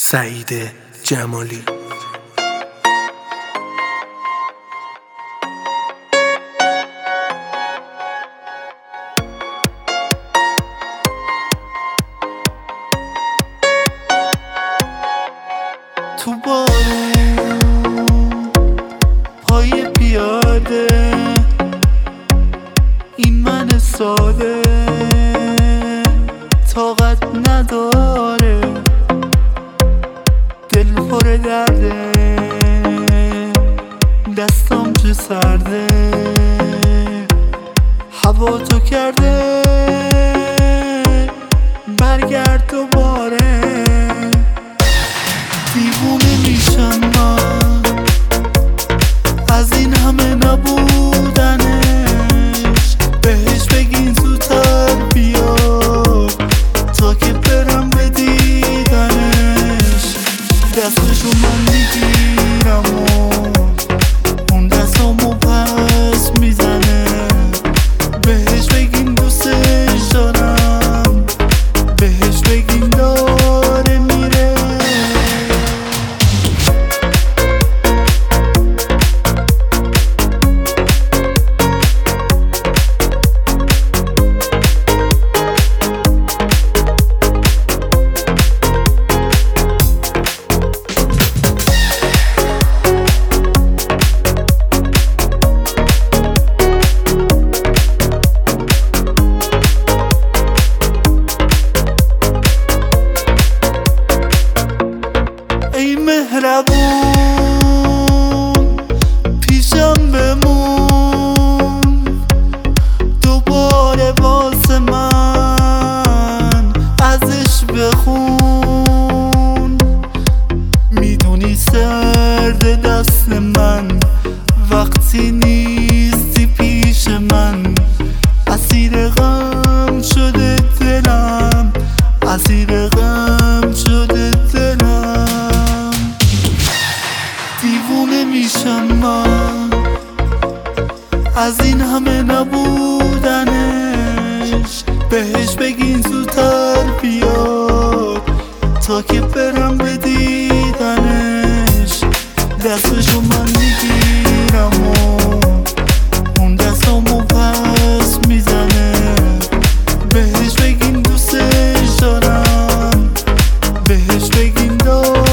سعید جمالی. تو بارون پای پیاده این من ساده طاقت نداره، دل پر درده، دستام چه سرده، هوا تو کرده برگرد دوباره. دیوونه میشم من از این همه نبودنش، بهش بگین زودتر بیا تا که برم به دیدنش. دستشو من میگیرم و اون دستامو پس میزنه، بهش بگین دوستش دارم، بهش بگین داره میره. ای مهربون پیشم بمون دوباره واسه من ازش بخون. میدونی سرد دست من وقتی نیستی پیش من، اسیر غم شده دلم، اسیر غم شده دلم. دیوونه میشم من از این همه نبودنش، بهش بگین زودتر بیاد تا که برم به دیدنش. دستشو من میگیرم و اون دستامو پس میزنه، بهش بگین دوستش دارم، بهش بگین دارم.